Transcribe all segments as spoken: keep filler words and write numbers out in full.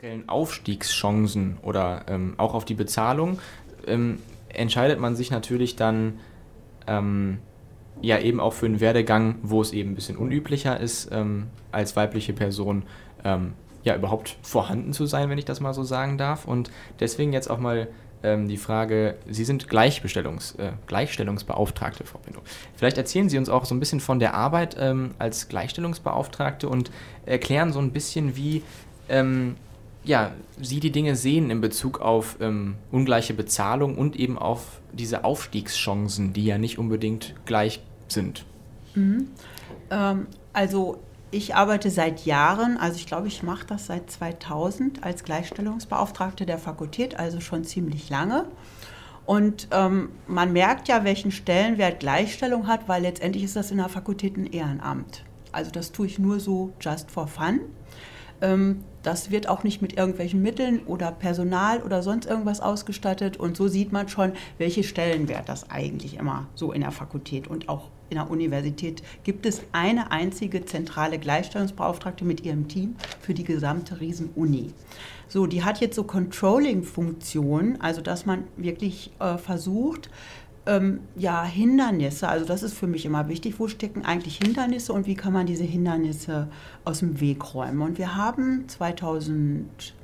generellen Aufstiegschancen oder ähm, auch auf die Bezahlung ähm, entscheidet man sich natürlich dann ähm, ja eben auch für einen Werdegang, wo es eben ein bisschen unüblicher ist, ähm, als weibliche Person ähm, ja überhaupt vorhanden zu sein, wenn ich das mal so sagen darf. Und deswegen jetzt auch mal ähm, die Frage, Sie sind Gleichbestellungs, äh, Gleichstellungsbeauftragte, Frau Pinnow. Vielleicht erzählen Sie uns auch so ein bisschen von der Arbeit ähm, als Gleichstellungsbeauftragte und erklären so ein bisschen, wie ähm, ja, Sie die Dinge sehen in Bezug auf ähm, ungleiche Bezahlung und eben auf diese Aufstiegschancen, die ja nicht unbedingt gleich sind. Mhm. Ähm, also ich arbeite seit Jahren, also ich glaube, ich mache das seit zweitausend als Gleichstellungsbeauftragte der Fakultät, also schon ziemlich lange. Und ähm, man merkt ja, welchen Stellenwert Gleichstellung hat, weil letztendlich ist das in der Fakultät ein Ehrenamt. Also das tue ich nur so just for fun. Ähm, das wird auch nicht mit irgendwelchen Mitteln oder Personal oder sonst irgendwas ausgestattet. Und so sieht man schon, welchen Stellenwert das eigentlich immer so in der Fakultät und auch in der Universität gibt es eine einzige zentrale Gleichstellungsbeauftragte mit ihrem Team für die gesamte Riesen-Uni. So, die hat jetzt so Controlling-Funktionen, also dass man wirklich äh, versucht, ähm, ja, Hindernisse, also das ist für mich immer wichtig, wo stecken eigentlich Hindernisse und wie kann man diese Hindernisse aus dem Weg räumen. Und wir haben zweitausendfünf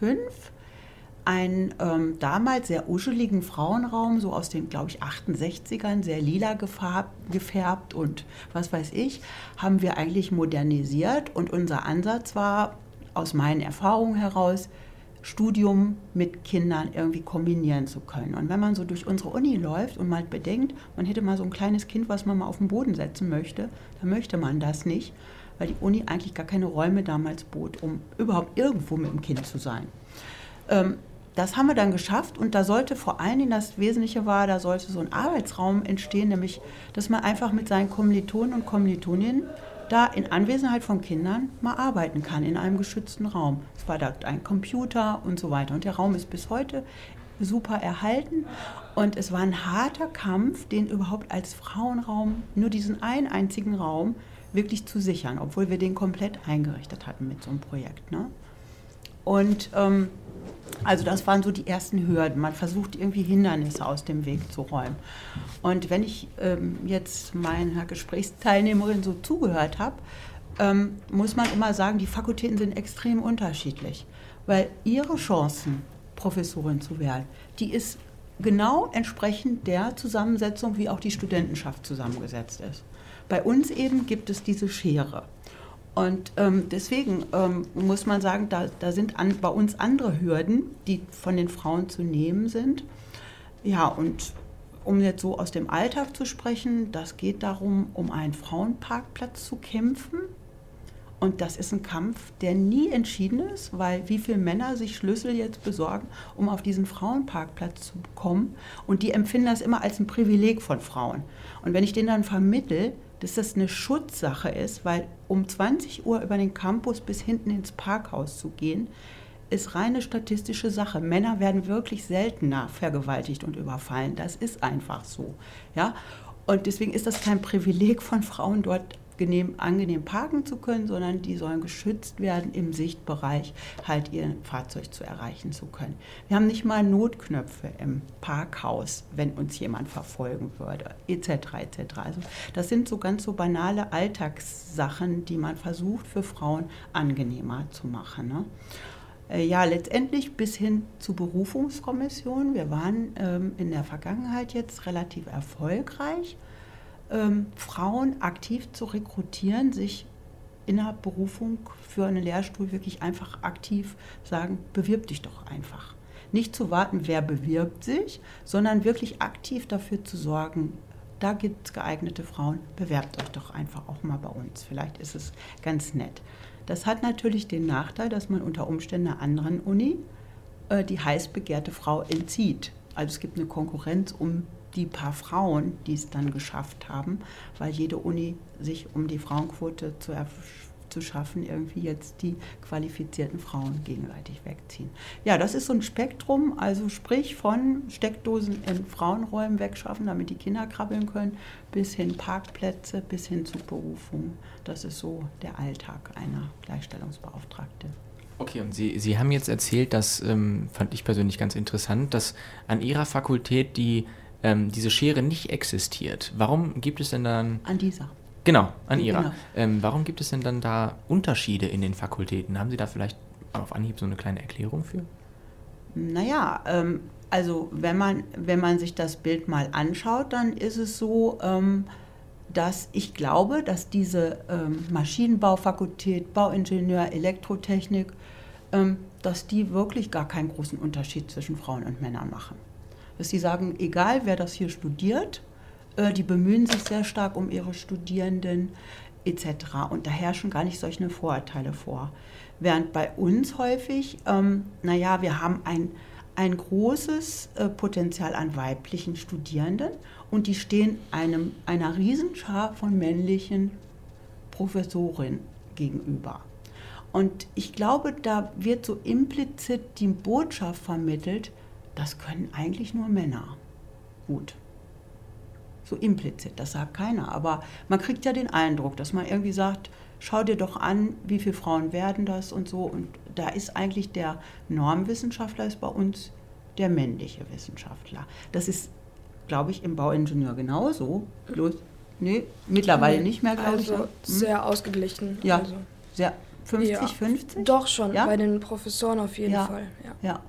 einen ähm, damals sehr uscheligen Frauenraum, so aus den, glaube ich, achtundsechzigern, sehr lila gefärbt, gefärbt und was weiß ich, haben wir eigentlich modernisiert. Und unser Ansatz war, aus meinen Erfahrungen heraus, Studium mit Kindern irgendwie kombinieren zu können. Und wenn man so durch unsere Uni läuft und mal bedenkt, man hätte mal so ein kleines Kind, was man mal auf den Boden setzen möchte, dann möchte man das nicht, weil die Uni eigentlich gar keine Räume damals bot, um überhaupt irgendwo mit dem Kind zu sein. Ähm, Das haben wir dann geschafft und da sollte vor allen Dingen, das Wesentliche war, da sollte so ein Arbeitsraum entstehen, nämlich, dass man einfach mit seinen Kommilitonen und Kommilitoninnen da in Anwesenheit von Kindern mal arbeiten kann, in einem geschützten Raum. Es war da ein Computer und so weiter und der Raum ist bis heute super erhalten und es war ein harter Kampf, den überhaupt als Frauenraum, nur diesen einen einzigen Raum, wirklich zu sichern, obwohl wir den komplett eingerichtet hatten mit so einem Projekt, ne? Und ähm, also das waren so die ersten Hürden. Man versucht irgendwie Hindernisse aus dem Weg zu räumen. Und wenn ich ähm, jetzt meiner Gesprächsteilnehmerin so zugehört habe, ähm, muss man immer sagen, die Fakultäten sind extrem unterschiedlich. Weil ihre Chancen, Professorin zu werden, die ist genau entsprechend der Zusammensetzung, wie auch die Studentenschaft zusammengesetzt ist. Bei uns eben gibt es diese Schere. Und ähm, deswegen ähm, muss man sagen, da, da sind an, bei uns andere Hürden, die von den Frauen zu nehmen sind. Ja, und um jetzt so aus dem Alltag zu sprechen, das geht darum, um einen Frauenparkplatz zu kämpfen. Und das ist ein Kampf, der nie entschieden ist, weil wie viele Männer sich Schlüssel jetzt besorgen, um auf diesen Frauenparkplatz zu kommen. Und die empfinden das immer als ein Privileg von Frauen. Und wenn ich denen dann vermittle, dass das eine Schutzsache ist, weil um zwanzig Uhr über den Campus bis hinten ins Parkhaus zu gehen, ist reine statistische Sache. Männer werden wirklich seltener vergewaltigt und überfallen. Das ist einfach so. Ja? Und deswegen ist das kein Privileg von Frauen, dort Genehm, angenehm parken zu können, sondern die sollen geschützt werden, im Sichtbereich halt ihr Fahrzeug zu erreichen zu können. Wir haben nicht mal Notknöpfe im Parkhaus, wenn uns jemand verfolgen würde, et cetera et cetera. Also das sind so ganz so banale Alltagssachen, die man versucht für Frauen angenehmer zu machen, ne? Ja, letztendlich bis hin zu Berufungskommissionen. Wir waren ähm, in der Vergangenheit jetzt relativ erfolgreich, Ähm, Frauen aktiv zu rekrutieren, sich in der Berufung für einen Lehrstuhl wirklich einfach aktiv sagen, bewirb dich doch einfach. Nicht zu warten, wer bewirbt sich, sondern wirklich aktiv dafür zu sorgen, da gibt es geeignete Frauen, bewerbt euch doch einfach auch mal bei uns. Vielleicht ist es ganz nett. Das hat natürlich den Nachteil, dass man unter Umständen einer anderen Uni äh, die heiß begehrte Frau entzieht. Also es gibt eine Konkurrenz um die paar Frauen, die es dann geschafft haben, weil jede Uni sich, um die Frauenquote zu, zu schaffen, irgendwie jetzt die qualifizierten Frauen gegenseitig wegziehen. Ja, das ist so ein Spektrum, also sprich von Steckdosen in Frauenräumen wegschaffen, damit die Kinder krabbeln können, bis hin Parkplätze, bis hin zu Berufung. Das ist so der Alltag einer Gleichstellungsbeauftragten. Okay, und Sie, Sie haben jetzt erzählt, das ähm, fand ich persönlich ganz interessant, dass an Ihrer Fakultät die, ähm, diese Schere nicht existiert. Warum gibt es denn dann... An dieser. Genau, an Ihrer. Genau. Ähm, warum gibt es denn dann da Unterschiede in den Fakultäten? Haben Sie da vielleicht auf Anhieb so eine kleine Erklärung für? Naja, ähm, also wenn man, wenn man sich das Bild mal anschaut, dann ist es so, ähm, dass ich glaube, dass diese ähm, Maschinenbaufakultät, Bauingenieur, Elektrotechnik, ähm, dass die wirklich gar keinen großen Unterschied zwischen Frauen und Männern machen. Dass sie sagen, egal wer das hier studiert, äh, die bemühen sich sehr stark um ihre Studierenden et cetera. Und da herrschen gar nicht solche Vorurteile vor. Während bei uns häufig, ähm, naja, wir haben ein, ein großes äh, Potenzial an weiblichen Studierenden und die stehen einem, einer Riesenschar von männlichen Professorinnen gegenüber. Und ich glaube, da wird so implizit die Botschaft vermittelt, das können eigentlich nur Männer. Gut. So implizit, das sagt keiner. Aber man kriegt ja den Eindruck, dass man irgendwie sagt, schau dir doch an, wie viele Frauen werden das und so. Und da ist eigentlich der Normwissenschaftler ist bei uns der männliche Wissenschaftler. Das ist, glaube ich, im Bauingenieur genauso. Bloß, nee, mittlerweile nicht mehr, glaube also ich. Hm? Sehr ausgeglichen. Ja, also. sehr fünfzig fünfzig? Doch schon, ja? bei den Professoren auf jeden ja. Fall. Ja. ja.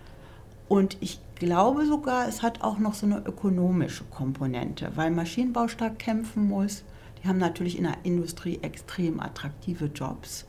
Und ich glaube sogar, es hat auch noch so eine ökonomische Komponente, weil Maschinenbau stark kämpfen muss. Die haben natürlich in der Industrie extrem attraktive Jobs,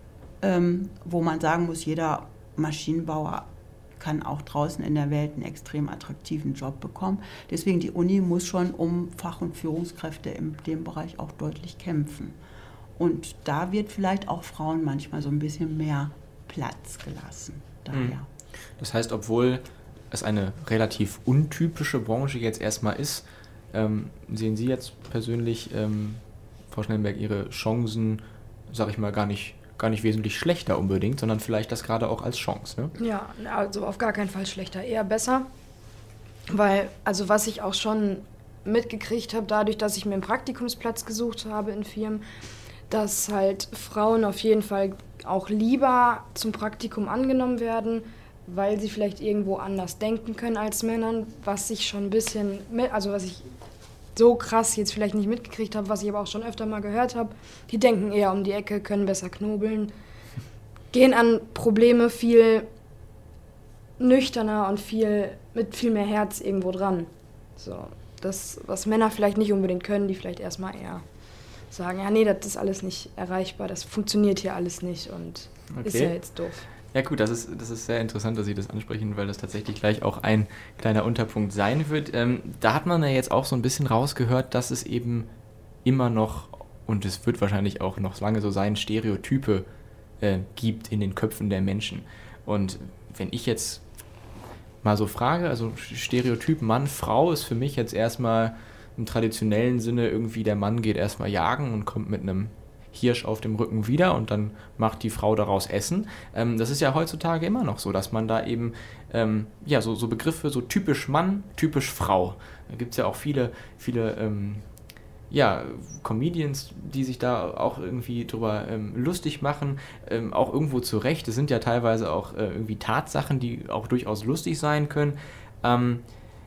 ähm, wo man sagen muss, jeder Maschinenbauer kann auch draußen in der Welt einen extrem attraktiven Job bekommen. Deswegen die Uni muss schon um Fach- und Führungskräfte in dem Bereich auch deutlich kämpfen. Und da wird vielleicht auch Frauen manchmal so ein bisschen mehr Platz gelassen. Daher. Das heißt, obwohl es eine relativ untypische Branche jetzt erstmal ist, ähm, sehen Sie jetzt persönlich, ähm, Frau Schnellenberg, Ihre Chancen, sag ich mal, gar nicht, gar nicht wesentlich schlechter unbedingt, sondern vielleicht das gerade auch als Chance, ne? Ja, also auf gar keinen Fall schlechter, eher besser. Weil, also was ich auch schon mitgekriegt habe, dadurch, dass ich mir einen Praktikumsplatz gesucht habe in Firmen, dass halt Frauen auf jeden Fall auch lieber zum Praktikum angenommen werden, weil sie vielleicht irgendwo anders denken können als Männern, was ich schon ein bisschen, mit, also was ich so krass jetzt vielleicht nicht mitgekriegt habe, was ich aber auch schon öfter mal gehört habe. Die denken eher um die Ecke, können besser knobeln, gehen an Probleme viel nüchterner und viel mit viel mehr Herz irgendwo dran. So, das, was Männer vielleicht nicht unbedingt können, die vielleicht erstmal eher sagen, ja nee, das ist alles nicht erreichbar, das funktioniert hier alles nicht und okay. Ist ja jetzt doof. Ja gut, das ist, das ist sehr interessant, dass Sie das ansprechen, weil das tatsächlich gleich auch ein kleiner Unterpunkt sein wird. Ähm, da hat man ja jetzt auch so ein bisschen rausgehört, dass es eben immer noch, und es wird wahrscheinlich auch noch lange so sein, Stereotype äh, gibt in den Köpfen der Menschen. Und wenn ich jetzt mal so frage, also Stereotyp Mann, Frau ist für mich jetzt erstmal im traditionellen Sinne irgendwie, der Mann geht erstmal jagen und kommt mit einem Hirsch auf dem Rücken wieder und dann macht die Frau daraus Essen. Ähm, das ist ja heutzutage immer noch so, dass man da eben, ähm, ja, so, so Begriffe, so typisch Mann, typisch Frau. Da gibt es ja auch viele, viele, ähm, ja, Comedians, die sich da auch irgendwie drüber ähm, lustig machen, ähm, auch irgendwo zu Recht. Das sind ja teilweise auch äh, irgendwie Tatsachen, die auch durchaus lustig sein können. Ähm,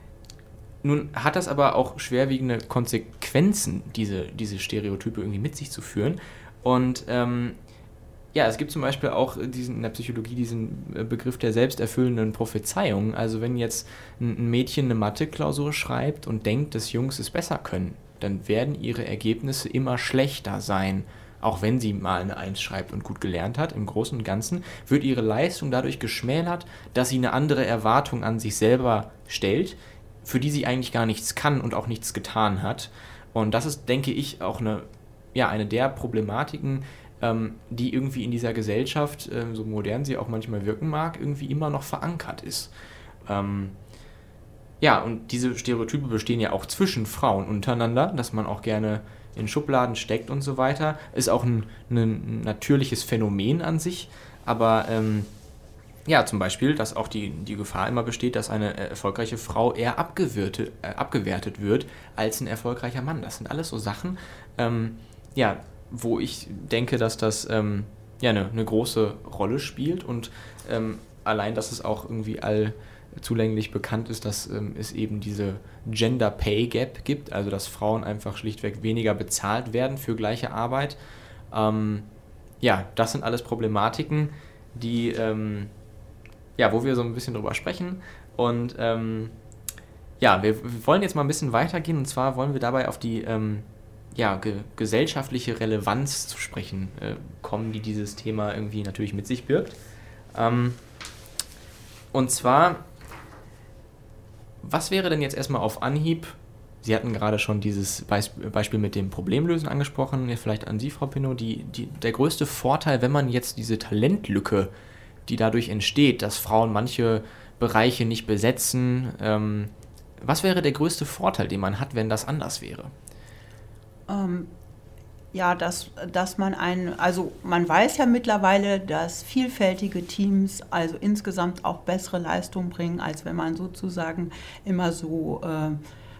Nun hat das aber auch schwerwiegende Konsequenzen, diese, diese Stereotype irgendwie mit sich zu führen. Und ähm, ja, es gibt zum Beispiel auch diesen, in der Psychologie diesen Begriff der selbsterfüllenden Prophezeiung. Also wenn jetzt ein Mädchen eine Mathe-Klausur schreibt und denkt, dass Jungs es besser können, dann werden ihre Ergebnisse immer schlechter sein. Auch wenn sie mal eine Eins schreibt und gut gelernt hat, im Großen und Ganzen wird ihre Leistung dadurch geschmälert, dass sie eine andere Erwartung an sich selber stellt, für die sie eigentlich gar nichts kann und auch nichts getan hat. Und das ist, denke ich, auch eine, ja, eine der Problematiken, ähm, die irgendwie in dieser Gesellschaft, äh, so modern sie auch manchmal wirken mag, irgendwie immer noch verankert ist. Ähm, ja, und diese Stereotype bestehen ja auch zwischen Frauen untereinander, dass man auch gerne in Schubladen steckt und so weiter. Ist auch ein, ein natürliches Phänomen an sich, aber ähm, ja, zum Beispiel, dass auch die, die Gefahr immer besteht, dass eine erfolgreiche Frau eher abgewertet, äh, abgewertet wird als ein erfolgreicher Mann. Das sind alles so Sachen, ähm, ja, wo ich denke, dass das ähm, ja, eine, eine große Rolle spielt und ähm, allein, dass es auch irgendwie allzulänglich bekannt ist, dass ähm, es eben diese Gender Pay Gap gibt, also dass Frauen einfach schlichtweg weniger bezahlt werden für gleiche Arbeit. Ähm, ja, das sind alles Problematiken, die, ähm, ja, wo wir so ein bisschen drüber sprechen und ähm, ja, wir, wir wollen jetzt mal ein bisschen weitergehen und zwar wollen wir dabei auf die ähm, ja, ge- gesellschaftliche Relevanz zu sprechen äh, kommen, die dieses Thema irgendwie natürlich mit sich birgt. Ähm, und zwar, was wäre denn jetzt erstmal auf Anhieb, Sie hatten gerade schon dieses Beisp- Beispiel mit dem Problemlösen angesprochen, ja, vielleicht an Sie, Frau Pinnow, die, die, der größte Vorteil, wenn man jetzt diese Talentlücke, die dadurch entsteht, dass Frauen manche Bereiche nicht besetzen, ähm, was wäre der größte Vorteil, den man hat, wenn das anders wäre? Ähm, ja, dass, dass man ein, also man weiß ja mittlerweile, dass vielfältige Teams also insgesamt auch bessere Leistung bringen, als wenn man sozusagen immer so äh,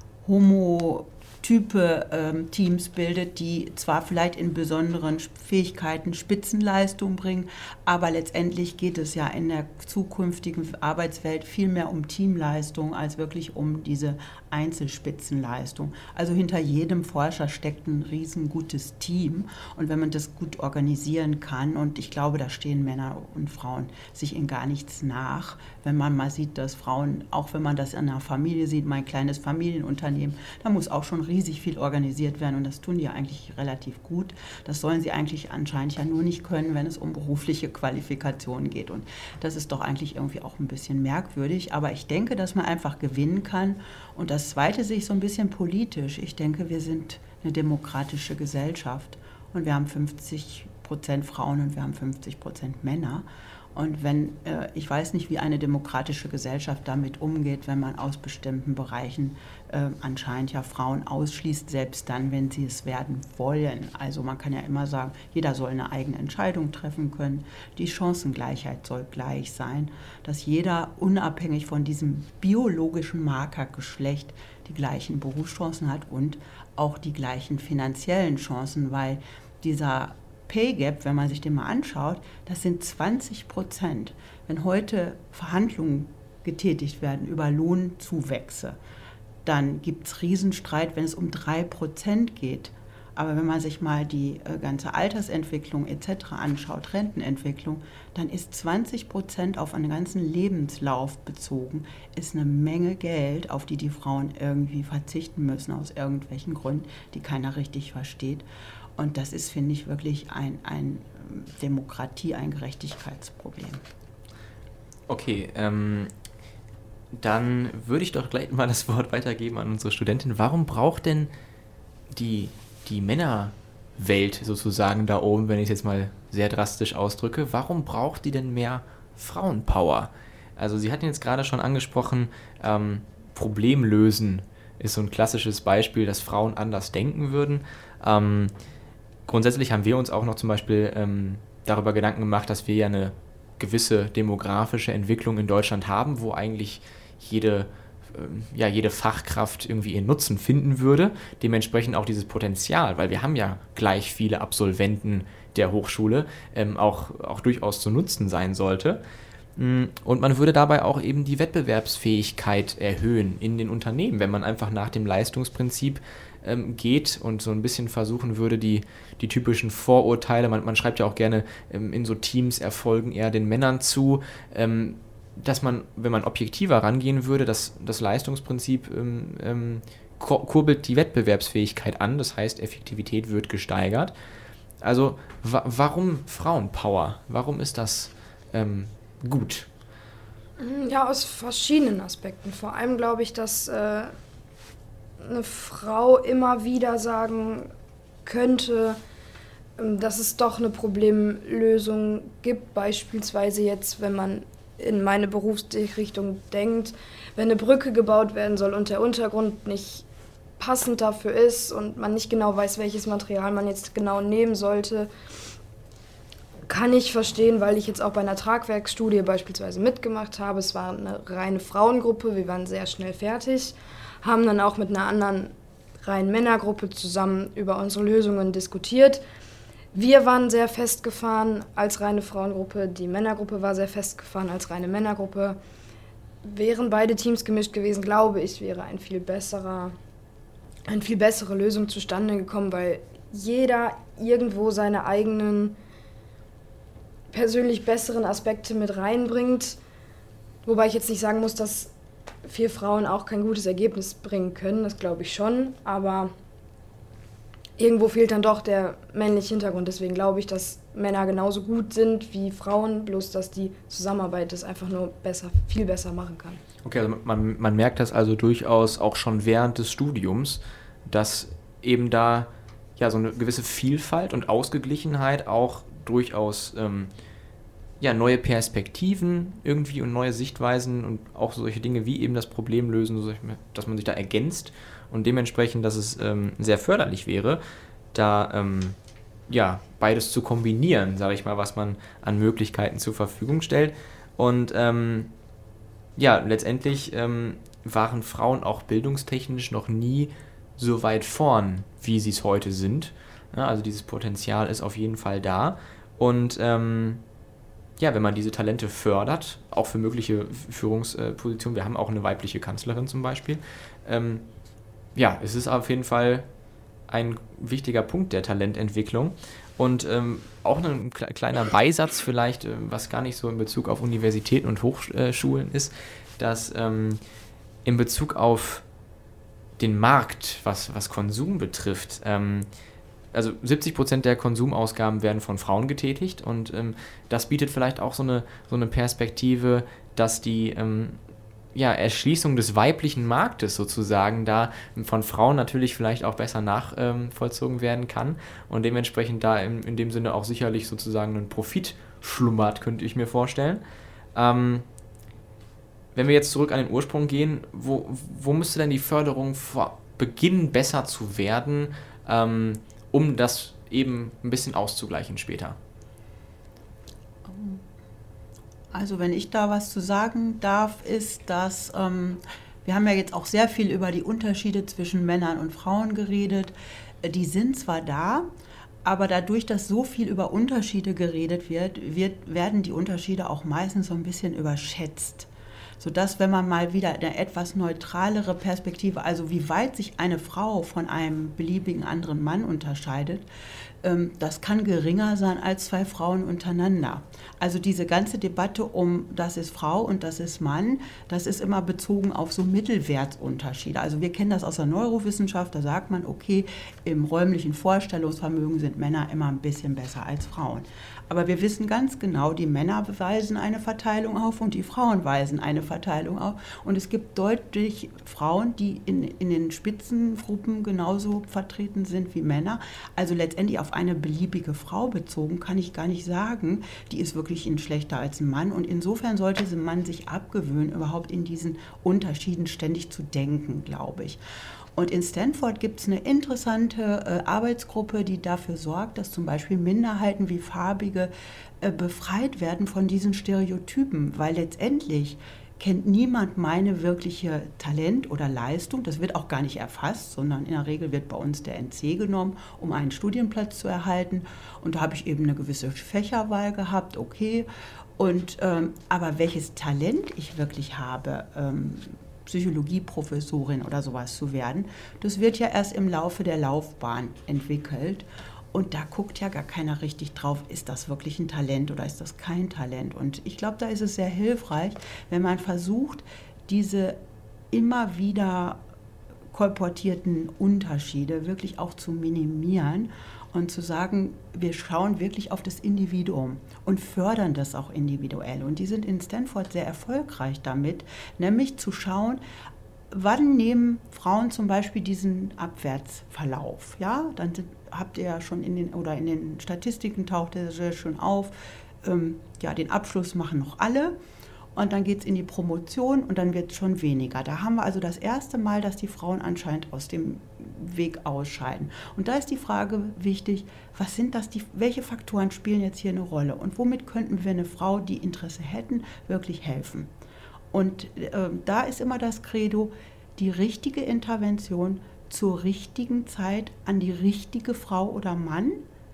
homotype ähm, Teams bildet, die zwar vielleicht in besonderen Fähigkeiten Spitzenleistung bringen, aber letztendlich geht es ja in der zukünftigen Arbeitswelt viel mehr um Teamleistung als wirklich um diese Einzelspitzenleistung. Also hinter jedem Forscher steckt ein riesengutes Team und wenn man das gut organisieren kann, und ich glaube, da stehen Männer und Frauen sich in gar nichts nach, wenn man mal sieht, dass Frauen, auch wenn man das in einer Familie sieht, mein kleines Familienunternehmen, da muss auch schon riesig viel organisiert werden und das tun die ja eigentlich relativ gut. Das sollen sie eigentlich anscheinend ja nur nicht können, wenn es um berufliche Qualifikationen geht und das ist doch eigentlich irgendwie auch ein bisschen merkwürdig, aber ich denke, dass man einfach gewinnen kann. Und das Zweite sehe ich so ein bisschen politisch. Ich denke, wir sind eine demokratische Gesellschaft und wir haben fünfzig Prozent Frauen und wir haben fünfzig Prozent Männer. Und wenn, äh, ich weiß nicht, wie eine demokratische Gesellschaft damit umgeht, wenn man aus bestimmten Bereichen äh, anscheinend ja Frauen ausschließt, selbst dann, wenn sie es werden wollen. Also man kann ja immer sagen, jeder soll eine eigene Entscheidung treffen können. Die Chancengleichheit soll gleich sein, dass jeder unabhängig von diesem biologischen Marker Geschlecht die gleichen Berufschancen hat und auch die gleichen finanziellen Chancen, weil dieser Pay Gap, wenn man sich den mal anschaut, das sind zwanzig Prozent. Wenn heute Verhandlungen getätigt werden über Lohnzuwächse, dann gibt es Riesenstreit, wenn es um drei Prozent geht. Aber wenn man sich mal die äh, ganze Altersentwicklung et cetera anschaut, Rentenentwicklung, dann ist zwanzig Prozent auf einen ganzen Lebenslauf bezogen, ist eine Menge Geld, auf die die Frauen irgendwie verzichten müssen, aus irgendwelchen Gründen, die keiner richtig versteht. Und das ist, finde ich, wirklich ein, ein Demokratie-, ein Gerechtigkeitsproblem. Okay, ähm, dann würde ich doch gleich mal das Wort weitergeben an unsere Studentin. Warum braucht denn die, die Männerwelt sozusagen da oben, wenn ich es jetzt mal sehr drastisch ausdrücke, warum braucht die denn mehr Frauenpower? Also Sie hatten jetzt gerade schon angesprochen, ähm, Problemlösen ist so ein klassisches Beispiel, dass Frauen anders denken würden. Ähm, Grundsätzlich haben wir uns auch noch zum Beispiel ähm, darüber Gedanken gemacht, dass wir ja eine gewisse demografische Entwicklung in Deutschland haben, wo eigentlich jede, ähm, ja, jede Fachkraft irgendwie ihren Nutzen finden würde. Dementsprechend auch dieses Potenzial, weil wir haben ja gleich viele Absolventen der Hochschule, ähm, auch, auch durchaus zu nutzen sein sollte. Und man würde dabei auch eben die Wettbewerbsfähigkeit erhöhen in den Unternehmen, wenn man einfach nach dem Leistungsprinzip ähm, geht und so ein bisschen versuchen würde, die, die typischen Vorurteile, man, man schreibt ja auch gerne ähm, in so Teams erfolgen eher den Männern zu, ähm, dass man, wenn man objektiver rangehen würde, dass das Leistungsprinzip ähm, ähm, kurbelt die Wettbewerbsfähigkeit an, das heißt Effektivität wird gesteigert. Also wa- warum Frauenpower? Warum ist das ähm, gut? Ja, aus verschiedenen Aspekten. Vor allem glaube ich, dass äh, eine Frau immer wieder sagen könnte, ähm, dass es doch eine Problemlösung gibt. Beispielsweise jetzt, wenn man in meine Berufsrichtung denkt, wenn eine Brücke gebaut werden soll und der Untergrund nicht passend dafür ist und man nicht genau weiß, welches Material man jetzt genau nehmen sollte, kann ich verstehen, weil ich jetzt auch bei einer Tragwerksstudie beispielsweise mitgemacht habe. Es war eine reine Frauengruppe, wir waren sehr schnell fertig, haben dann auch mit einer anderen reinen Männergruppe zusammen über unsere Lösungen diskutiert. wir waren sehr festgefahren als reine Frauengruppe, die Männergruppe war sehr festgefahren als reine Männergruppe. Wären beide Teams gemischt gewesen, glaube ich, wäre ein viel besserer, eine viel bessere Lösung zustande gekommen, weil jeder irgendwo seine eigenen persönlich besseren Aspekte mit reinbringt. Wobei ich jetzt nicht sagen muss, dass vier Frauen auch kein gutes Ergebnis bringen können, das glaube ich schon, aber irgendwo fehlt dann doch der männliche Hintergrund. Deswegen glaube ich, dass Männer genauso gut sind wie Frauen, bloß dass die Zusammenarbeit das einfach nur besser, viel besser machen kann. Okay, also man, man merkt das also durchaus auch schon während des Studiums, dass eben da ja so eine gewisse Vielfalt und Ausgeglichenheit auch durchaus ähm, ja, neue Perspektiven irgendwie und neue Sichtweisen und auch solche Dinge wie eben das Problem lösen, dass man sich da ergänzt und dementsprechend, dass es ähm, sehr förderlich wäre, da ähm, ja, beides zu kombinieren, sage ich mal, was man an Möglichkeiten zur Verfügung stellt. Und ähm, ja, letztendlich ähm, waren Frauen auch bildungstechnisch noch nie so weit vorn, wie sie es heute sind. Ja, also dieses Potenzial ist auf jeden Fall da. Und ähm, ja, wenn man diese Talente fördert, auch für mögliche Führungspositionen, wir haben auch eine weibliche Kanzlerin zum Beispiel, ähm, ja, es ist auf jeden Fall ein wichtiger Punkt der Talententwicklung. Und ähm, auch ein kleiner Beisatz vielleicht, äh, was gar nicht so in Bezug auf Universitäten und Hochschulen ist, dass ähm, in Bezug auf den Markt, was, was Konsum betrifft, ähm, also siebzig Prozent der Konsumausgaben werden von Frauen getätigt und ähm, das bietet vielleicht auch so eine, so eine Perspektive, dass die ähm, ja, Erschließung des weiblichen Marktes sozusagen da von Frauen natürlich vielleicht auch besser nachvollzogen ähm, werden kann und dementsprechend da in, in dem Sinne auch sicherlich sozusagen ein Profit schlummert, könnte ich mir vorstellen. Ähm, wenn wir jetzt zurück an den Ursprung gehen, wo, wo müsste denn die Förderung vor Beginn besser zu werden, ähm, um das eben ein bisschen auszugleichen später? Also wenn ich da was zu sagen darf, ist, dass ähm, wir haben ja jetzt auch sehr viel über die Unterschiede zwischen Männern und Frauen geredet. Die sind zwar da, aber dadurch, dass so viel über Unterschiede geredet wird, wird werden die Unterschiede auch meistens so ein bisschen überschätzt. Sodass, wenn man mal wieder eine etwas neutralere Perspektive, also wie weit sich eine Frau von einem beliebigen anderen Mann unterscheidet, ähm, das kann geringer sein als zwei Frauen untereinander. Also diese ganze Debatte um, das ist Frau und das ist Mann, das ist immer bezogen auf so Mittelwertsunterschiede. Also wir kennen das aus der Neurowissenschaft, da sagt man, okay, im räumlichen Vorstellungsvermögen sind Männer immer ein bisschen besser als Frauen. Aber wir wissen ganz genau, die Männer weisen eine Verteilung auf und die Frauen weisen eine Verteilung auf. Und es gibt deutlich Frauen, die in, in den Spitzengruppen genauso vertreten sind wie Männer. Also letztendlich auf eine beliebige Frau bezogen kann ich gar nicht sagen, die ist wirklich schlechter als ein Mann. Und insofern sollte ein Mann sich abgewöhnen, überhaupt in diesen Unterschieden ständig zu denken, glaube ich. Und in Stanford gibt es eine interessante äh, Arbeitsgruppe, die dafür sorgt, dass zum Beispiel Minderheiten wie Farbige äh, befreit werden von diesen Stereotypen, weil letztendlich kennt niemand meine wirkliche Talent oder Leistung. Das wird auch gar nicht erfasst, sondern in der Regel wird bei uns der N C genommen, um einen Studienplatz zu erhalten. Und da habe ich eben eine gewisse Fächerwahl gehabt, okay. Und, ähm, aber welches Talent ich wirklich habe, ähm, Psychologieprofessorin oder sowas zu werden, das wird ja erst im Laufe der Laufbahn entwickelt. Und da guckt ja gar keiner richtig drauf, ist das wirklich ein Talent oder ist das kein Talent? Und ich glaube, da ist es sehr hilfreich, wenn man versucht, diese immer wieder kolportierten Unterschiede wirklich auch zu minimieren und zu sagen, wir schauen wirklich auf das Individuum und fördern das auch individuell. Und die sind in Stanford sehr erfolgreich damit, nämlich zu schauen, wann nehmen Frauen zum Beispiel diesen Abwärtsverlauf. Ja, dann sind, habt ihr ja schon in den, oder in den Statistiken taucht er sehr schön auf, ähm, ja, den Abschluss machen noch alle. Und dann geht es in die Promotion und dann wird es schon weniger. Da haben wir also das erste Mal, dass die Frauen anscheinend aus dem Weg ausscheiden. Und da ist die Frage wichtig, was sind das, die, welche Faktoren spielen jetzt hier eine Rolle? Und womit könnten wir eine Frau, die Interesse hätten, wirklich helfen? Und äh, da ist immer das Credo, die richtige Intervention zur richtigen Zeit an die richtige Frau oder Mann,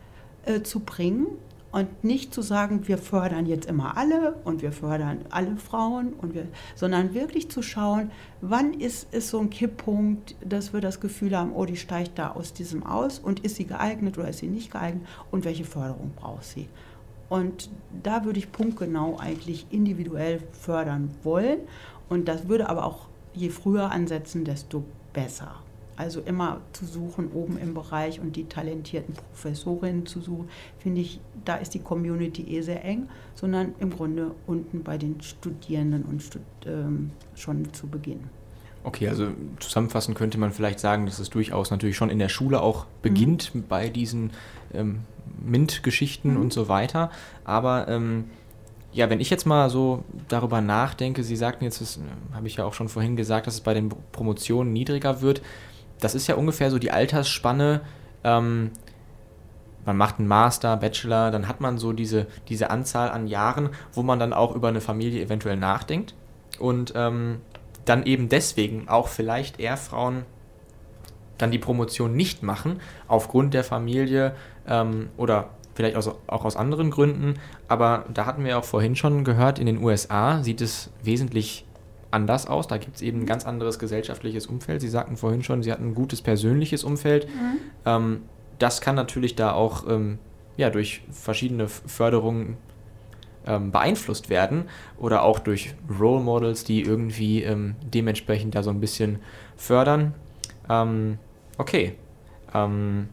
äh, zu bringen. Und nicht zu sagen, wir fördern jetzt immer alle und wir fördern alle Frauen, und wir, sondern wirklich zu schauen, wann ist, ist so ein Kipppunkt, dass wir das Gefühl haben, oh, die steigt da aus diesem aus, und ist sie geeignet oder ist sie nicht geeignet und welche Förderung braucht sie. Und da würde ich punktgenau eigentlich individuell fördern wollen, und das würde aber auch je früher ansetzen, desto besser. Also immer zu suchen oben im Bereich und die talentierten Professorinnen zu suchen, finde ich, da ist die Community eh sehr eng, sondern im Grunde unten bei den Studierenden und Stud- ähm, schon zu Beginn. Okay, also zusammenfassend könnte man vielleicht sagen, dass es durchaus natürlich schon in der Schule auch beginnt mhm. bei diesen ähm, MINT-Geschichten mhm. und so weiter. Aber ähm, ja, wenn ich jetzt mal so darüber nachdenke, Sie sagten jetzt, das habe ich ja auch schon vorhin gesagt, dass es bei den Promotionen niedriger wird. Das ist ja ungefähr so die Altersspanne, ähm, man macht einen Master, Bachelor, dann hat man so diese, diese Anzahl an Jahren, wo man dann auch über eine Familie eventuell nachdenkt und ähm, dann eben deswegen auch vielleicht eher Frauen dann die Promotion nicht machen, aufgrund der Familie ähm, oder vielleicht aus, auch aus anderen Gründen, aber da hatten wir auch vorhin schon gehört, in den U S A sieht es wesentlich anders aus. Da gibt es eben ein ganz anderes gesellschaftliches Umfeld. Sie sagten vorhin schon, Sie hatten ein gutes persönliches Umfeld. Mhm. Ähm, das kann natürlich da auch ähm, ja, durch verschiedene Förderungen ähm, beeinflusst werden oder auch durch Role Models, die irgendwie ähm, dementsprechend da so ein bisschen fördern. Ähm, okay. Ähm,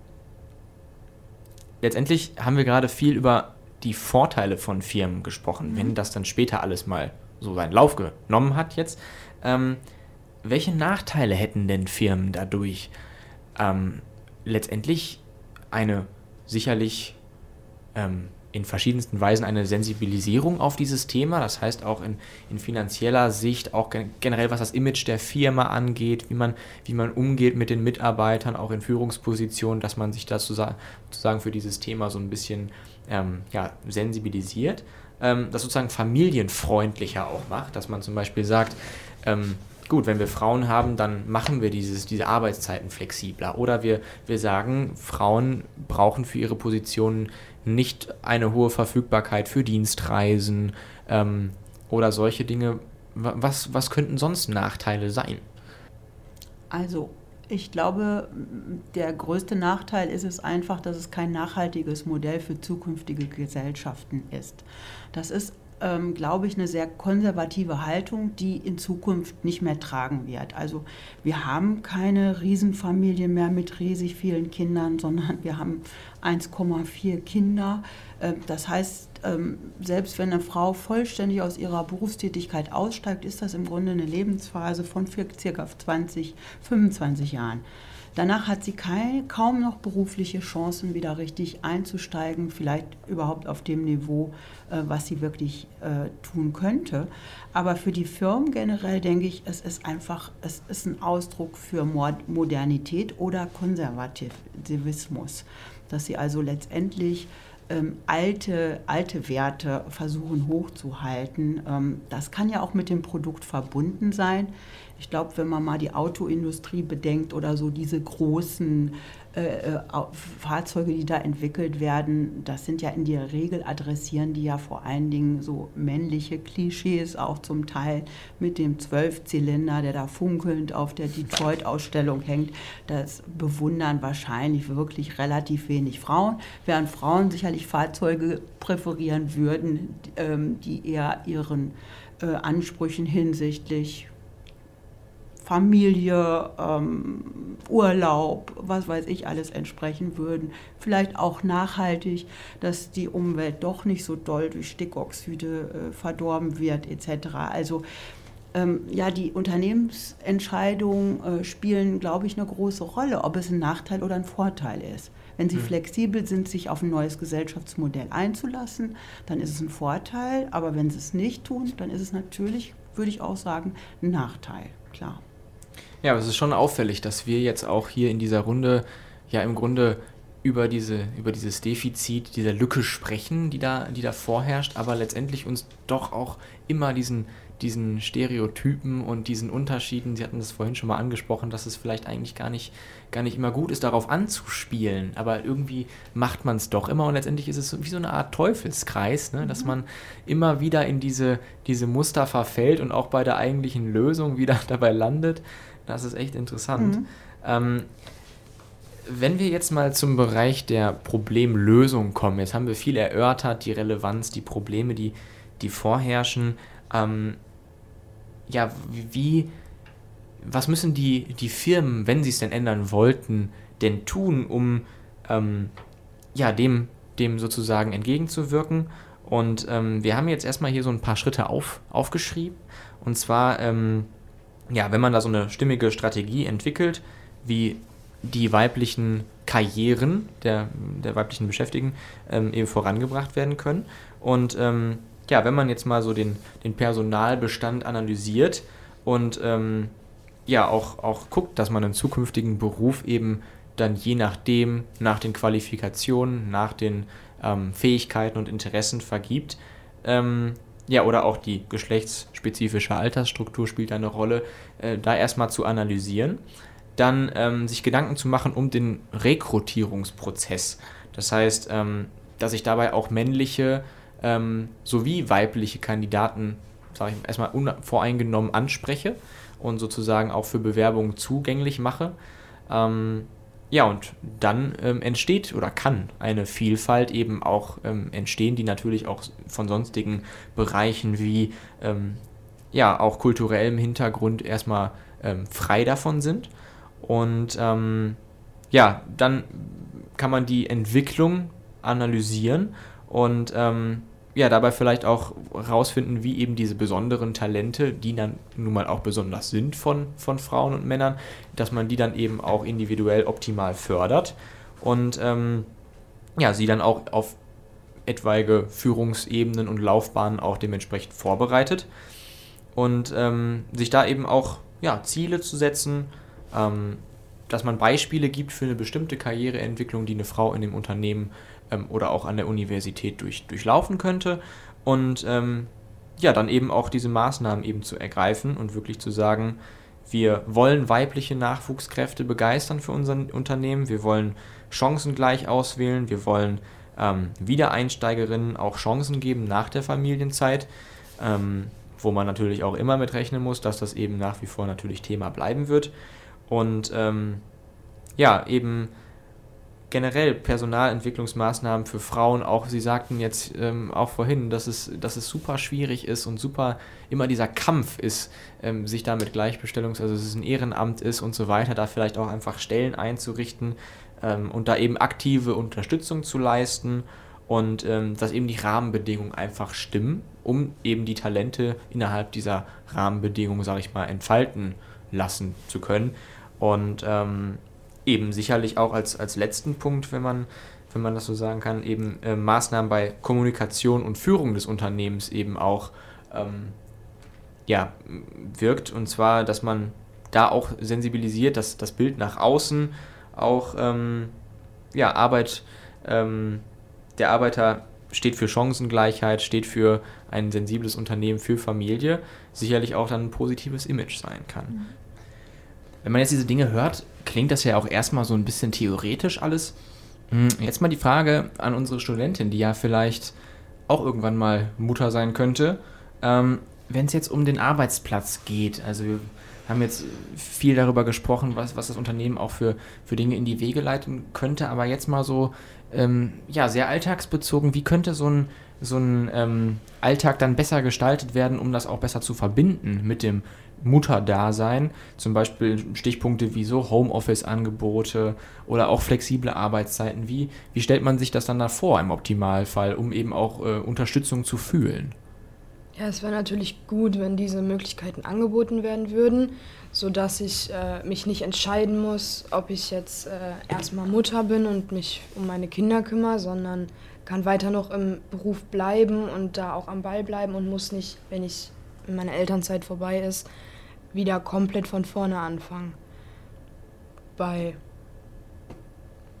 letztendlich haben wir gerade viel über die Vorteile von Firmen gesprochen, mhm. wenn das dann später alles mal so seinen Lauf genommen hat jetzt. Ähm, welche Nachteile hätten denn Firmen dadurch? Ähm, letztendlich eine sicherlich ähm, in verschiedensten Weisen eine Sensibilisierung auf dieses Thema, das heißt auch in, in finanzieller Sicht, auch gen- generell was das Image der Firma angeht, wie man, wie man umgeht mit den Mitarbeitern, auch in Führungspositionen, dass man sich da sozusagen für dieses Thema so ein bisschen ähm, ja, sensibilisiert. Das sozusagen familienfreundlicher auch macht, dass man zum Beispiel sagt, ähm, gut, wenn wir Frauen haben, dann machen wir dieses, diese Arbeitszeiten flexibler. Oder wir, wir sagen, Frauen brauchen für ihre Positionen nicht eine hohe Verfügbarkeit für Dienstreisen ähm, oder solche Dinge. Was, was könnten sonst Nachteile sein? Also ich glaube, der größte Nachteil ist es einfach, dass es kein nachhaltiges Modell für zukünftige Gesellschaften ist. Das ist, ähm, glaube ich, eine sehr konservative Haltung, die in Zukunft nicht mehr tragen wird. Also wir haben keine Riesenfamilie mehr mit riesig vielen Kindern, sondern wir haben eins Komma vier Kinder. Das heißt, selbst wenn eine Frau vollständig aus ihrer Berufstätigkeit aussteigt, ist das im Grunde eine Lebensphase von ca. zwanzig, fünfundzwanzig Jahren. Danach hat sie keine, kaum noch berufliche Chancen, wieder richtig einzusteigen, vielleicht überhaupt auf dem Niveau, was sie wirklich tun könnte. Aber für die Firmen generell denke ich, es ist einfach, es ist ein Ausdruck für Modernität oder Konservativismus, dass sie also letztendlich Ähm, alte, alte Werte versuchen hochzuhalten. Ähm, das kann ja auch mit dem Produkt verbunden sein. Ich glaube, wenn man mal die Autoindustrie bedenkt oder so diese großen äh, äh, Fahrzeuge, die da entwickelt werden, das sind ja in der Regel, adressieren die ja vor allen Dingen so männliche Klischees, auch zum Teil mit dem Zwölfzylinder, der da funkelnd auf der Detroit-Ausstellung hängt. Das bewundern wahrscheinlich wirklich relativ wenig Frauen, während Frauen sicherlich Fahrzeuge präferieren würden, ähm, die eher ihren äh, Ansprüchen hinsichtlich Familie, ähm, Urlaub, was weiß ich, alles entsprechen würden. Vielleicht auch nachhaltig, dass die Umwelt doch nicht so doll durch Stickoxide äh, verdorben wird, et cetera. Also ähm, ja, die Unternehmensentscheidungen äh, spielen, glaube ich, eine große Rolle, ob es ein Nachteil oder ein Vorteil ist. Wenn sie mhm. flexibel sind, sich auf ein neues Gesellschaftsmodell einzulassen, dann ist es ein Vorteil. Aber wenn sie es nicht tun, dann ist es natürlich, würde ich auch sagen, ein Nachteil, klar. Ja, aber es ist schon auffällig, dass wir jetzt auch hier in dieser Runde ja im Grunde über, diese, über dieses Defizit, dieser Lücke sprechen, die da, die da vorherrscht, aber letztendlich uns doch auch immer diesen, diesen Stereotypen und diesen Unterschieden, Sie hatten das vorhin schon mal angesprochen, dass es vielleicht eigentlich gar nicht, gar nicht immer gut ist, darauf anzuspielen, aber irgendwie macht man es doch immer und letztendlich ist es wie so eine Art Teufelskreis, ne? Dass man immer wieder in diese, diese Muster verfällt und auch bei der eigentlichen Lösung wieder dabei landet. Das ist echt interessant. Mhm. Ähm, wenn wir jetzt mal zum Bereich der Problemlösung kommen, jetzt haben wir viel erörtert, die Relevanz, die Probleme, die, die vorherrschen. Ähm, ja, wie, was müssen die, die Firmen, wenn sie es denn ändern wollten, denn tun, um ähm, ja, dem, dem sozusagen entgegenzuwirken? Und ähm, wir haben jetzt erstmal hier so ein paar Schritte auf, aufgeschrieben. Und zwar, ähm, ja, wenn man da so eine stimmige Strategie entwickelt, wie die weiblichen Karrieren der, der weiblichen Beschäftigten ähm, eben vorangebracht werden können. Und ähm, ja, wenn man jetzt mal so den, den Personalbestand analysiert und ähm, ja auch, auch guckt, dass man einen zukünftigen Beruf eben dann je nachdem, nach den Qualifikationen, nach den ähm, Fähigkeiten und Interessen vergibt, ähm, ja, oder auch die geschlechtsspezifische Altersstruktur spielt eine Rolle, äh, da erstmal zu analysieren, dann ähm, sich Gedanken zu machen um den Rekrutierungsprozess. Das heißt, ähm, dass ich dabei auch männliche ähm, sowie weibliche Kandidaten, sage ich erstmal unvoreingenommen anspreche und sozusagen auch für Bewerbungen zugänglich mache. Ähm, ja, und dann ähm, entsteht oder kann eine Vielfalt eben auch ähm, entstehen, die natürlich auch von sonstigen Bereichen wie ähm, ja auch kulturellem Hintergrund erstmal ähm, frei davon sind. Und ähm, ja, dann kann man die Entwicklung analysieren und ähm, ja, dabei vielleicht auch herausfinden, wie eben diese besonderen Talente, die dann nun mal auch besonders sind von, von Frauen und Männern, dass man die dann eben auch individuell optimal fördert und ähm, ja, sie dann auch auf etwaige Führungsebenen und Laufbahnen auch dementsprechend vorbereitet und ähm, sich da eben auch ja, Ziele zu setzen, ähm, dass man Beispiele gibt für eine bestimmte Karriereentwicklung, die eine Frau in dem Unternehmen ähm, oder auch an der Universität durch, durchlaufen könnte und ähm, ja, dann eben auch diese Maßnahmen eben zu ergreifen und wirklich zu sagen, wir wollen weibliche Nachwuchskräfte begeistern für unser Unternehmen, wir wollen chancengleich auswählen, wir wollen ähm, Wiedereinsteigerinnen auch Chancen geben nach der Familienzeit, ähm, wo man natürlich auch immer mit rechnen muss, dass das eben nach wie vor natürlich Thema bleiben wird. Und ähm, ja, eben generell Personalentwicklungsmaßnahmen für Frauen, auch Sie sagten jetzt ähm, auch vorhin, dass es, dass es super schwierig ist und super immer dieser Kampf ist, ähm, sich da mit Gleichbestellungs-, also dass es ein Ehrenamt ist und so weiter, da vielleicht auch einfach Stellen einzurichten ähm, und da eben aktive Unterstützung zu leisten und ähm, dass eben die Rahmenbedingungen einfach stimmen, um eben die Talente innerhalb dieser Rahmenbedingungen, sage ich mal, entfalten lassen zu können. Und ähm, eben sicherlich auch als, als letzten Punkt, wenn man, wenn man das so sagen kann, eben äh, Maßnahmen bei Kommunikation und Führung des Unternehmens eben auch ähm, ja, wirkt. Und zwar, dass man da auch sensibilisiert, dass das Bild nach außen auch ähm, ja, Arbeit, ähm, der Arbeiter steht für Chancengleichheit, steht für ein sensibles Unternehmen, für Familie, sicherlich auch dann ein positives Image sein kann. Mhm. Wenn man jetzt diese Dinge hört, klingt das ja auch erstmal so ein bisschen theoretisch alles. Jetzt mal die Frage an unsere Studentin, die ja vielleicht auch irgendwann mal Mutter sein könnte. Ähm, wenn es jetzt um den Arbeitsplatz geht, also wir haben jetzt viel darüber gesprochen, was, was das Unternehmen auch für, für Dinge in die Wege leiten könnte, aber jetzt mal so ähm, ja, sehr alltagsbezogen, wie könnte so ein, so ein ähm, Alltag dann besser gestaltet werden, um das auch besser zu verbinden mit dem Mutterdasein, zum Beispiel Stichpunkte wie so Homeoffice-Angebote oder auch flexible Arbeitszeiten. Wie, wie stellt man sich das dann da vor im Optimalfall, um eben auch äh, Unterstützung zu fühlen? Ja, es wäre natürlich gut, wenn diese Möglichkeiten angeboten werden würden, sodass ich äh, mich nicht entscheiden muss, ob ich jetzt äh, erstmal Mutter bin und mich um meine Kinder kümmere, sondern kann weiter noch im Beruf bleiben und da auch am Ball bleiben und muss nicht, wenn ich wenn meine Elternzeit vorbei ist, wieder komplett von vorne anfangen. Bei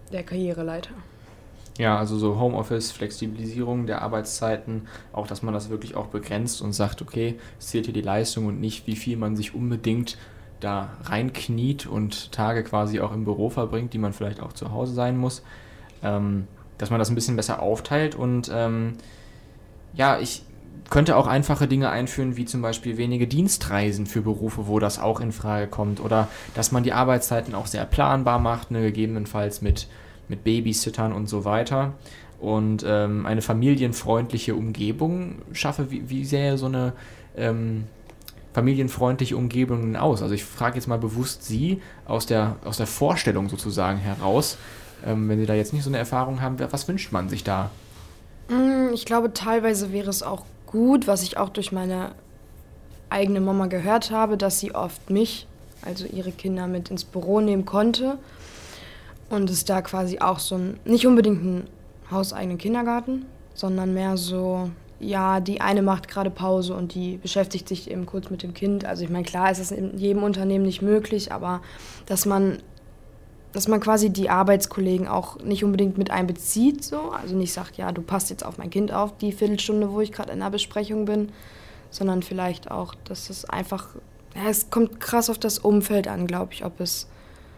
der Karriereleiter. Ja, also so Homeoffice, Flexibilisierung der Arbeitszeiten, auch dass man das wirklich auch begrenzt und sagt, okay, es zählt hier die Leistung und nicht, wie viel man sich unbedingt da reinkniet und Tage quasi auch im Büro verbringt, die man vielleicht auch zu Hause sein muss, ähm, dass man das ein bisschen besser aufteilt und ähm, ja, ich könnte auch einfache Dinge einführen, wie zum Beispiel wenige Dienstreisen für Berufe, wo das auch in Frage kommt oder dass man die Arbeitszeiten auch sehr planbar macht, ne, gegebenenfalls mit mit Babysittern und so weiter und ähm, eine familienfreundliche Umgebung schaffe. Wie, wie sähe so eine ähm, familienfreundliche Umgebung denn aus? Also ich frage jetzt mal bewusst Sie aus der, aus der Vorstellung sozusagen heraus, ähm, wenn Sie da jetzt nicht so eine Erfahrung haben, was wünscht man sich da? Ich glaube, teilweise wäre es auch gut, was ich auch durch meine eigene Mama gehört habe, dass sie oft mich, also ihre Kinder, mit ins Büro nehmen konnte. Und es da quasi auch so ein, nicht unbedingt ein hauseigenen Kindergarten, sondern mehr so, ja, die eine macht gerade Pause und die beschäftigt sich eben kurz mit dem Kind. Also ich meine, klar ist es in jedem Unternehmen nicht möglich, aber dass man, dass man quasi die Arbeitskollegen auch nicht unbedingt mit einbezieht, so. Also nicht sagt, ja, du passt jetzt auf mein Kind auf, die Viertelstunde, wo ich gerade in einer Besprechung bin, sondern vielleicht auch, dass es einfach, ja, es kommt krass auf das Umfeld an, glaube ich, ob es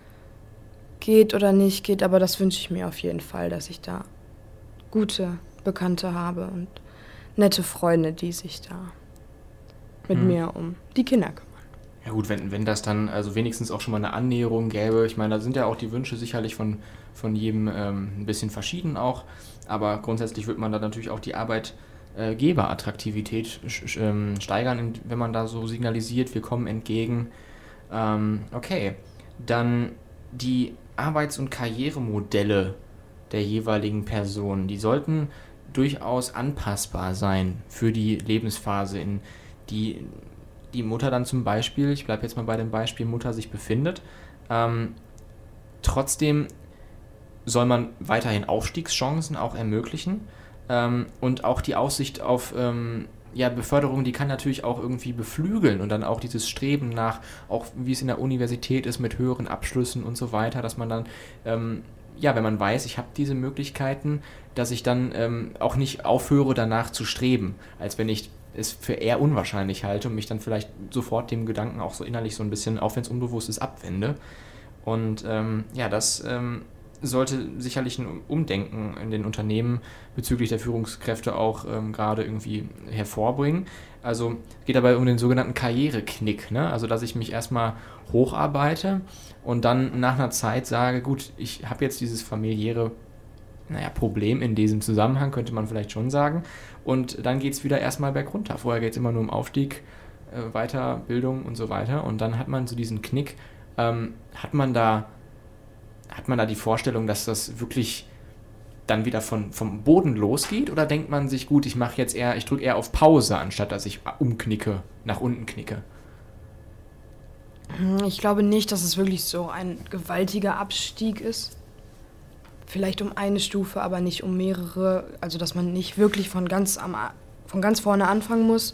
geht oder nicht geht, aber das wünsche ich mir auf jeden Fall, dass ich da gute Bekannte habe und nette Freunde, die sich da mit hm. mir um die Kinder kümmern. Ja gut, wenn, wenn das dann also wenigstens auch schon mal eine Annäherung gäbe, ich meine, da sind ja auch die Wünsche sicherlich von, von jedem ähm, ein bisschen verschieden auch, aber grundsätzlich wird man da natürlich auch die Arbeitgeberattraktivität äh, steigern, wenn man da so signalisiert, wir kommen entgegen. Ähm, okay, dann die Arbeits- und Karrieremodelle der jeweiligen Personen, die sollten durchaus anpassbar sein für die Lebensphase, in die die Mutter dann zum Beispiel, ich bleibe jetzt mal bei dem Beispiel Mutter, sich befindet. Ähm, trotzdem soll man weiterhin Aufstiegschancen auch ermöglichen ähm, und auch die Aussicht auf ähm, ja, Beförderung, die kann natürlich auch irgendwie beflügeln und dann auch dieses Streben nach, auch wie es in der Universität ist mit höheren Abschlüssen und so weiter, dass man dann, ähm, ja, wenn man weiß, ich habe diese Möglichkeiten, dass ich dann ähm, auch nicht aufhöre, danach zu streben, als wenn ich es für eher unwahrscheinlich halte und mich dann vielleicht sofort dem Gedanken auch so innerlich so ein bisschen, auch wenn es unbewusst ist, abwende. Und ähm, ja, das ähm, sollte sicherlich ein Umdenken in den Unternehmen bezüglich der Führungskräfte auch ähm, gerade irgendwie hervorbringen. Also geht dabei um den sogenannten Karriereknick, ne? Also dass ich mich erstmal hocharbeite und dann nach einer Zeit sage, gut, ich habe jetzt dieses familiäre naja, Problem in diesem Zusammenhang, könnte man vielleicht schon sagen. Und dann geht es wieder erstmal bergunter. Vorher geht es immer nur um Aufstieg, äh, Weiterbildung und so weiter. Und dann hat man so diesen Knick. Ähm, hat man da hat man da die Vorstellung, dass das wirklich dann wieder von, vom Boden losgeht? Oder denkt man sich, gut, ich mache jetzt eher, ich drücke eher auf Pause, anstatt dass ich umknicke, nach unten knicke? Ich glaube nicht, dass es wirklich so ein gewaltiger Abstieg ist. Vielleicht um eine Stufe, aber nicht um mehrere. Also dass man nicht wirklich von ganz, am, von ganz vorne anfangen muss.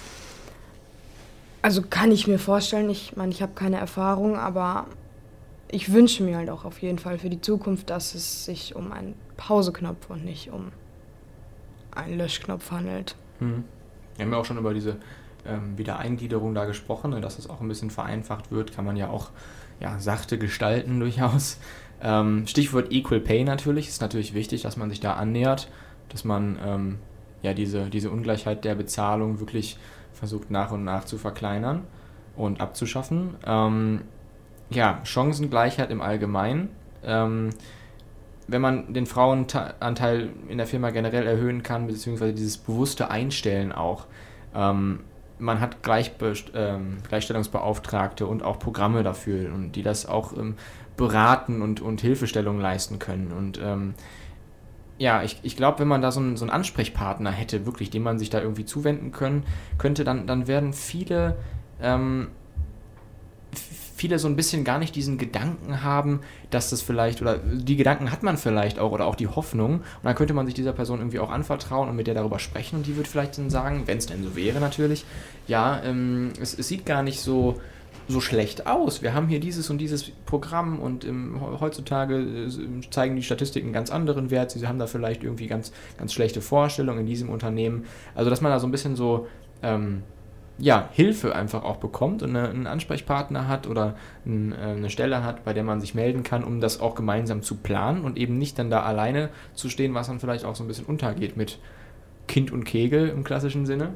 Also kann ich mir vorstellen, ich meine, ich habe keine Erfahrung, aber ich wünsche mir halt auch auf jeden Fall für die Zukunft, dass es sich um einen Pauseknopf und nicht um einen Löschknopf handelt. Hm. Wir haben ja auch schon über diese ähm, Wiedereingliederung da gesprochen, dass es auch ein bisschen vereinfacht wird, kann man ja auch ja, sachte gestalten durchaus. Ähm, Stichwort Equal Pay natürlich, ist natürlich wichtig, dass man sich da annähert, dass man ähm, ja diese, diese Ungleichheit der Bezahlung wirklich versucht nach und nach zu verkleinern und abzuschaffen. Ähm, ja, Chancengleichheit im Allgemeinen. Ähm, wenn man den Frauenanteil in der Firma generell erhöhen kann, beziehungsweise dieses bewusste Einstellen auch. Ähm, man hat Gleichbe- ähm, Gleichstellungsbeauftragte und auch Programme dafür, und die das auch ähm, beraten und, und Hilfestellung leisten können. Und ähm, ja, ich, ich glaube, wenn man da so einen, so einen Ansprechpartner hätte, wirklich, dem man sich da irgendwie zuwenden können, könnte, dann, dann werden viele, ähm, viele so ein bisschen gar nicht diesen Gedanken haben, dass das vielleicht, oder die Gedanken hat man vielleicht auch, oder auch die Hoffnung, und dann könnte man sich dieser Person irgendwie auch anvertrauen und mit der darüber sprechen, und die wird vielleicht dann sagen, wenn es denn so wäre natürlich, ja, ähm, es, es sieht gar nicht so so schlecht aus. Wir haben hier dieses und dieses Programm und im, heutzutage äh, zeigen die Statistiken einen ganz anderen Wert. Sie haben da vielleicht irgendwie ganz, ganz schlechte Vorstellungen in diesem Unternehmen. Also, dass man da so ein bisschen so ähm, ja, Hilfe einfach auch bekommt und eine, einen Ansprechpartner hat oder ein, äh, eine Stelle hat, bei der man sich melden kann, um das auch gemeinsam zu planen und eben nicht dann da alleine zu stehen, was dann vielleicht auch so ein bisschen untergeht mit Kind und Kegel im klassischen Sinne.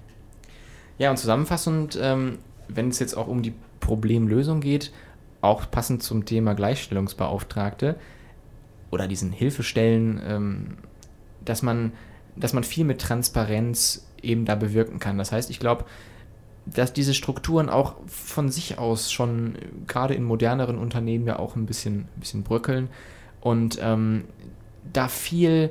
Ja, und zusammenfassend, ähm, wenn es jetzt auch um die Problemlösung geht, auch passend zum Thema Gleichstellungsbeauftragte oder diesen Hilfestellen, ähm, dass man, dass man viel mit Transparenz eben da bewirken kann. Das heißt, ich glaube, dass diese Strukturen auch von sich aus schon gerade in moderneren Unternehmen ja auch ein bisschen, ein bisschen bröckeln und ähm, da viel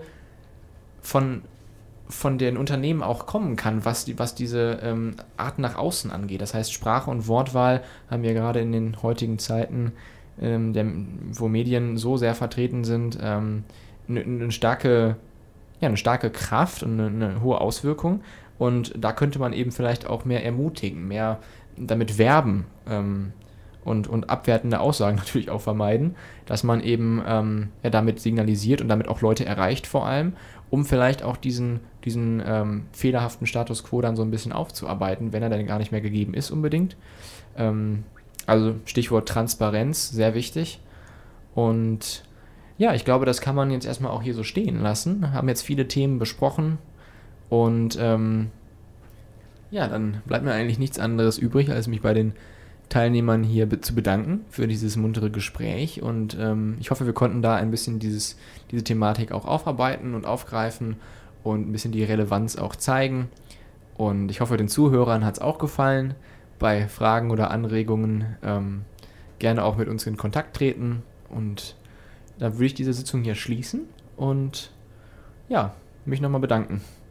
von von den Unternehmen auch kommen kann, was, die, was diese ähm, Art nach außen angeht. Das heißt, Sprache und Wortwahl haben wir gerade in den heutigen Zeiten, ähm, der, wo Medien so sehr vertreten sind, ähm, eine, eine, starke, ja, eine starke Kraft und eine, eine hohe Auswirkung. Und da könnte man eben vielleicht auch mehr ermutigen, mehr damit werben ähm, und, und abwertende Aussagen natürlich auch vermeiden, dass man eben ähm, ja, damit signalisiert und damit auch Leute erreicht vor allem, um vielleicht auch diesen, diesen ähm, fehlerhaften Status quo dann so ein bisschen aufzuarbeiten, wenn er dann gar nicht mehr gegeben ist unbedingt. Ähm, also Stichwort Transparenz, sehr wichtig. Und ja, ich glaube, das kann man jetzt erstmal auch hier so stehen lassen. Wir haben jetzt viele Themen besprochen und ähm, ja, dann bleibt mir eigentlich nichts anderes übrig, als mich bei den Teilnehmern hier be- zu bedanken für dieses muntere Gespräch und ähm, ich hoffe, wir konnten da ein bisschen dieses, diese Thematik auch aufarbeiten und aufgreifen und ein bisschen die Relevanz auch zeigen und ich hoffe, den Zuhörern hat es auch gefallen. Bei Fragen oder Anregungen ähm, gerne auch mit uns in Kontakt treten und dann würde ich diese Sitzung hier schließen und ja, mich nochmal bedanken.